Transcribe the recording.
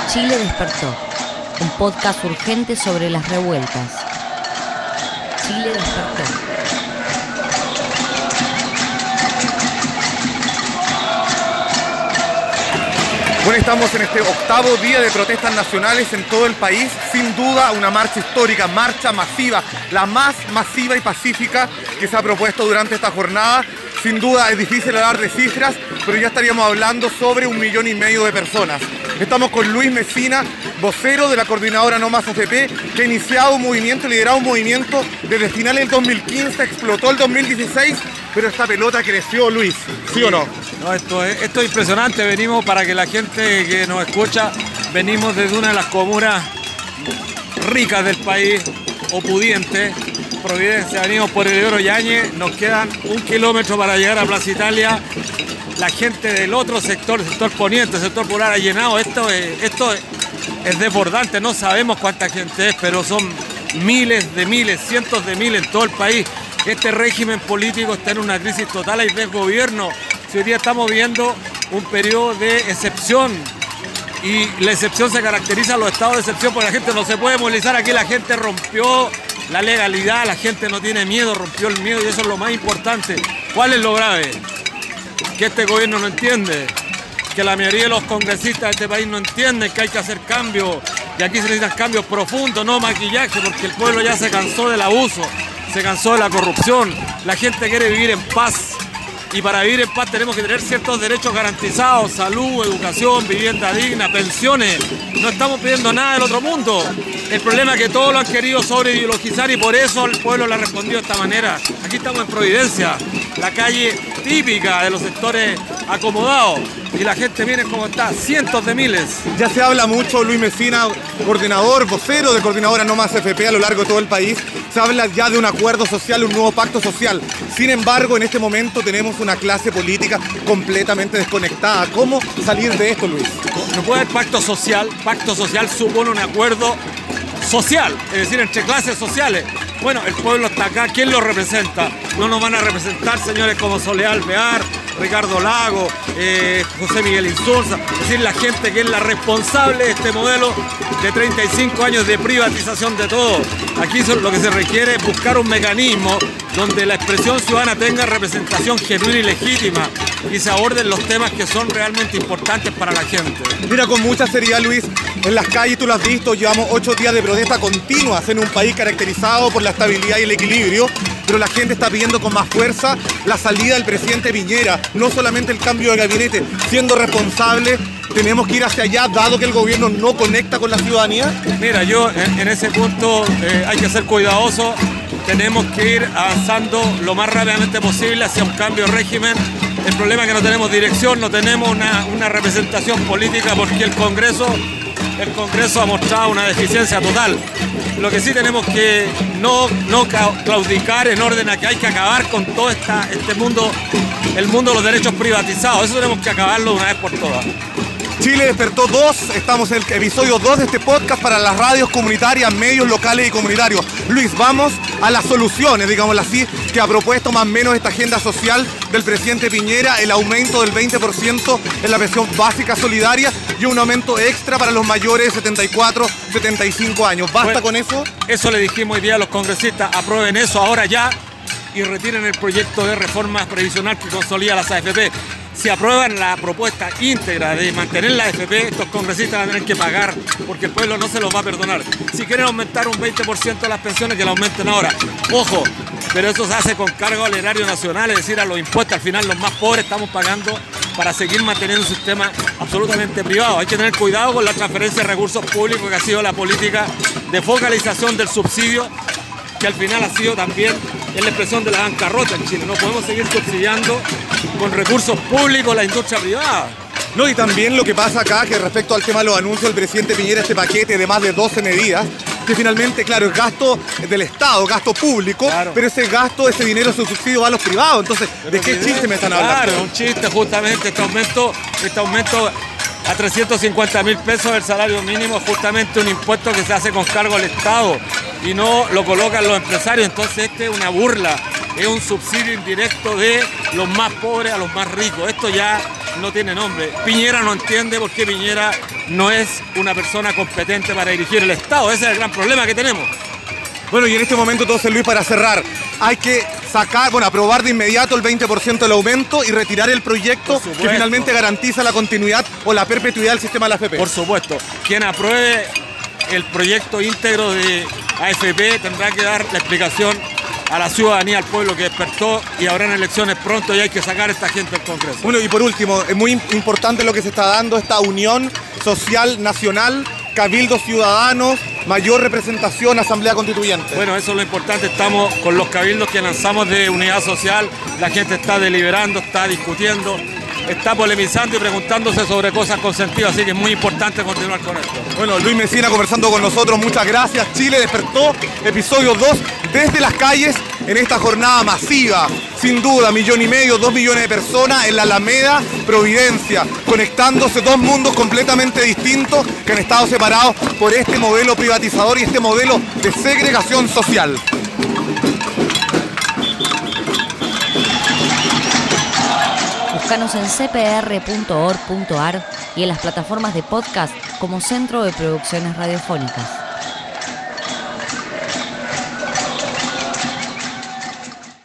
Chile despertó, un podcast urgente sobre las revueltas. Chile despertó. Bueno, estamos en este octavo día de protestas nacionales en todo el país. Sin duda una marcha histórica, marcha masiva, la más masiva y pacífica que se ha propuesto durante esta jornada. Sin duda es difícil hablar de cifras, pero ya estaríamos hablando sobre 1,5 millones de personas. Estamos con Luis Mesina, vocero de la coordinadora No Más AFP, que ha iniciado un movimiento, liderado un movimiento desde finales del 2015, explotó el 2016, pero esta pelota creció, Luis, ¿sí o no? No, esto es impresionante. Venimos, para que la gente que nos escucha, venimos desde una de las comunas ricas del país, o pudiente, Providencia. Venimos por Eleodoro Yáñez, nos quedan 1 kilómetro para llegar a Plaza Italia. La gente del otro sector, el sector poniente, el sector popular, ha llenado. Esto es desbordante, no sabemos cuánta gente es, pero son miles de miles, cientos de miles en todo el país. Este régimen político está en una crisis total, hay desgobierno. Si hoy día estamos viendo un periodo de excepción, y la excepción se caracteriza a los estados de excepción, porque la gente no se puede movilizar. Aquí la gente rompió la legalidad, la gente no tiene miedo, rompió el miedo, y eso es lo más importante. ¿Cuál es lo grave? Que este gobierno no entiende, que la mayoría de los congresistas de este país no entienden que hay que hacer cambios, y aquí se necesitan cambios profundos, no maquillaje, porque el pueblo ya se cansó del abuso, se cansó de la corrupción. La gente quiere vivir en paz, y para vivir en paz tenemos que tener ciertos derechos garantizados: salud, educación, vivienda digna, pensiones. No estamos pidiendo nada del otro mundo. El problema es que todos lo han querido sobreideologizar, y por eso el pueblo le ha respondido de esta manera. Aquí estamos en Providencia, la calle típica de los sectores acomodados, y la gente viene como está, cientos de miles. Ya se habla mucho, Luis Mesina, coordinador, vocero de Coordinadora No Más AFP a lo largo de todo el país, se habla ya de un acuerdo social, un nuevo pacto social. Sin embargo, en este momento tenemos una clase política completamente desconectada. ¿Cómo salir de esto, Luis? No puede haber pacto social. Pacto social supone un acuerdo social, es decir, entre clases sociales. Bueno, el pueblo está acá, ¿quién lo representa? No nos van a representar señores como Soledad Alvear, Ricardo Lago, José Miguel Insulza, es decir, la gente que es la responsable de este modelo de 35 años de privatización de todo. Aquí lo que se requiere es buscar un mecanismo donde la expresión ciudadana tenga representación genuina y legítima, y se aborden los temas que son realmente importantes para la gente. Mira, con mucha seriedad, Luis, en las calles, tú lo has visto, llevamos 8 días de protesta continuas en un país caracterizado por la estabilidad y el equilibrio, pero la gente está pidiendo con más fuerza la salida del presidente Piñera, no solamente el cambio de gabinete. Siendo responsables, tenemos que ir hacia allá, dado que el gobierno no conecta con la ciudadanía. Mira, yo en ese punto hay que ser cuidadoso. Tenemos que ir avanzando lo más rápidamente posible hacia un cambio de régimen. El problema es que no tenemos dirección, no tenemos una representación política, porque el Congreso ha mostrado una deficiencia total. Lo que sí tenemos que no claudicar en orden a que hay que acabar con todo este mundo, el mundo de los derechos privatizados. Eso tenemos que acabarlo de una vez por todas. Chile despertó 2, estamos en el episodio 2 de este podcast para las radios comunitarias, medios locales y comunitarios. Luis, vamos a las soluciones, digámoslo así, que ha propuesto más o menos esta agenda social del presidente Piñera: el aumento del 20% en la pensión básica solidaria y un aumento extra para los mayores de 74, 75 años. ¿Basta con eso? Eso le dijimos hoy día a los congresistas: aprueben eso ahora ya y retiren el proyecto de reforma previsional que consolida las AFP. Si aprueban la propuesta íntegra de mantener la AFP, estos congresistas van a tener que pagar, porque el pueblo no se los va a perdonar. Si quieren aumentar un 20% de las pensiones, que la aumenten ahora. Ojo, pero eso se hace con cargo al erario nacional, es decir, a los impuestos. Al final los más pobres estamos pagando para seguir manteniendo un sistema absolutamente privado. Hay que tener cuidado con la transferencia de recursos públicos, que ha sido la política de focalización del subsidio, que al final ha sido también la expresión de la bancarrota en Chile. No podemos seguir subsidiando con recursos públicos la industria privada. No, y también lo que pasa acá, que respecto al tema de los anuncios del presidente Piñera, este paquete de más de 12 medidas, que finalmente, claro, es gasto del Estado, gasto público, claro, pero ese gasto, ese dinero, ese subsidio va a los privados. Entonces, ¿de qué chiste me están hablando? Claro, un chiste justamente. Este aumento a 350.000 pesos del salario mínimo es justamente un impuesto que se hace con cargo al Estado y no lo colocan los empresarios. Entonces este es una burla, es un subsidio indirecto de los más pobres a los más ricos. Esto ya no tiene nombre. Piñera no entiende por qué Piñera no es una persona competente para dirigir el Estado. Ese es el gran problema que tenemos. Bueno, y en este momento, entonces, Luis, para cerrar, hay que aprobar de inmediato el 20% del aumento y retirar el proyecto que finalmente garantiza la continuidad o la perpetuidad del sistema de la AFP. Por supuesto, quien apruebe el proyecto íntegro de AFP tendrá que dar la explicación a la ciudadanía, al pueblo que despertó, y habrán elecciones pronto y hay que sacar a esta gente del Congreso. Bueno, y por último, es muy importante lo que se está dando, esta unión social nacional, cabildos ciudadanos, mayor representación, asamblea constituyente. Bueno, eso es lo importante, estamos con los cabildos que lanzamos de unidad social, la gente está deliberando, está discutiendo, está polemizando y preguntándose sobre cosas con sentido, así que es muy importante continuar con esto. Bueno, Luis Mesina conversando con nosotros, muchas gracias. Chile despertó, episodio 2, desde las calles en esta jornada masiva. Sin duda, 1,5 millones, 2 millones de personas en la Alameda Providencia, conectándose dos mundos completamente distintos que han estado separados por este modelo privatizador y este modelo de segregación social. Búscanos en cpr.org.ar y en las plataformas de podcast como Centro de Producciones Radiofónicas.